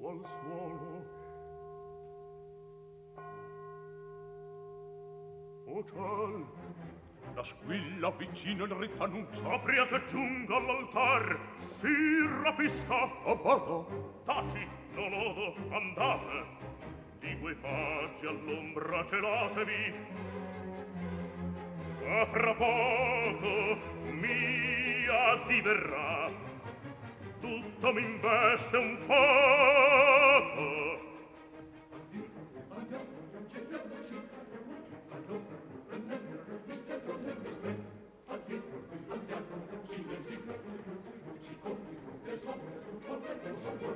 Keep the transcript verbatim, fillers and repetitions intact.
al suolo. O ciel, la squilla vicino il rito annuncia. Apriate, giunga all'altar, si rapisca. A bordo, taci, non odo, andate. Di quei faggi all'ombra celatevi. Ma fra poco mi addiverrà. Tutto m'investe un fuoco.